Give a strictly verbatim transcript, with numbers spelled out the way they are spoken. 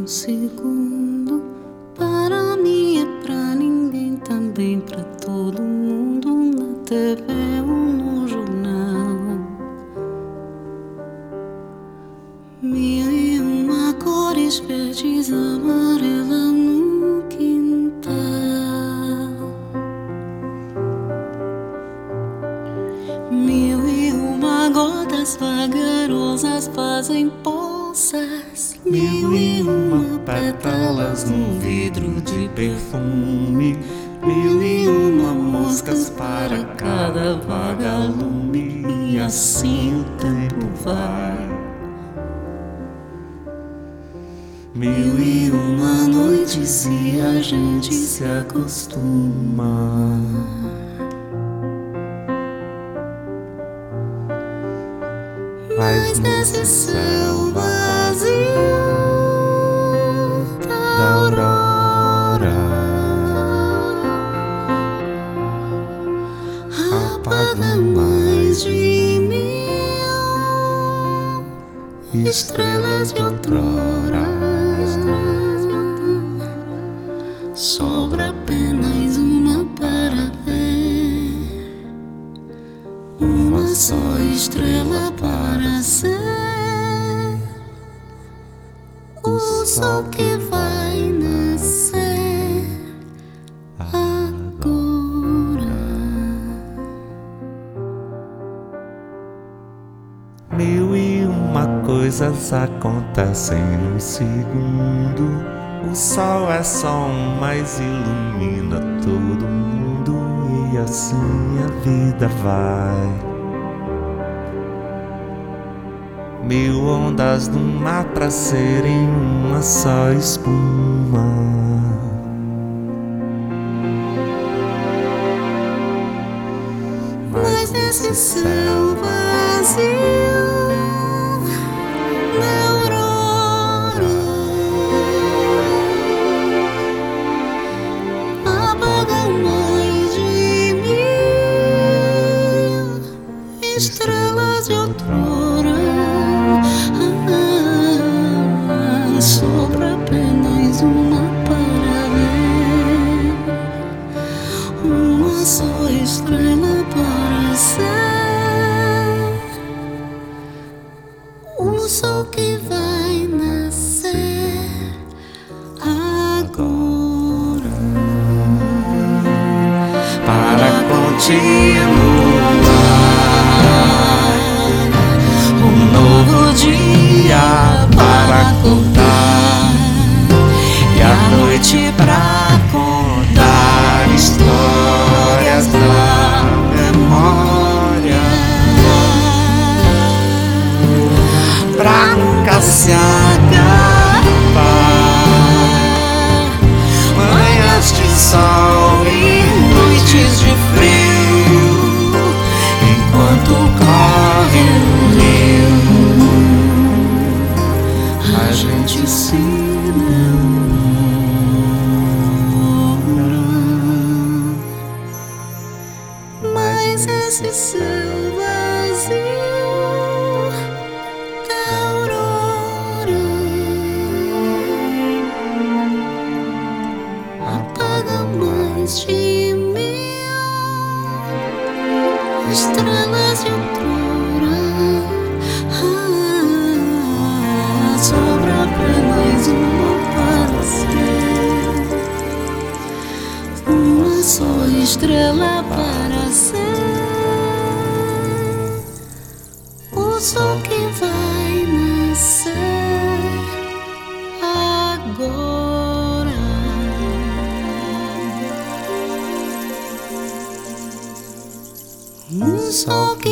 segundo. Para mim é pra ninguém, também pra todo mundo. Na T V ou no jornal. Mil e uma cores verdes, amarela no quintal. Mil e uma gotas vagarosas fazem poças. Mil e uma pétalas num vidro de perfume. Mil e uma moscas para cada vagalume. E assim o tempo vai. Mil e uma noites e a gente se acostuma. Mas nesse céu vazio da aurora apaga mais de mil estrelas de outrora. Sobra apenas uma para ver, uma só estrela para ser o sol que vai nascer agora. Mil e uma coisas acontecem num segundo. O sol é só um, mas ilumina todo mundo. E assim a vida vai. Mil ondas no mar pra serem uma só espuma. Mas nesse céu vazio da aurora apaga mais de mil estrelas de outrora. Ah, sobra apenas uma para ver, uma só estrela para ser o sol que vai nascer agora. Para continuar Um novo dia para acordar e a noite pra contar histórias da memória, pra nunca se acabar. Manhãs de sol e noites de frio, enquanto corre o rio, a gente se namora. Mas esse céu vazio da aurora apaga mais de mil estrelas de outrora. Ah, sobra apenas uma para ser uma só estrela para ser o sol que vai nascer agora. Um sol que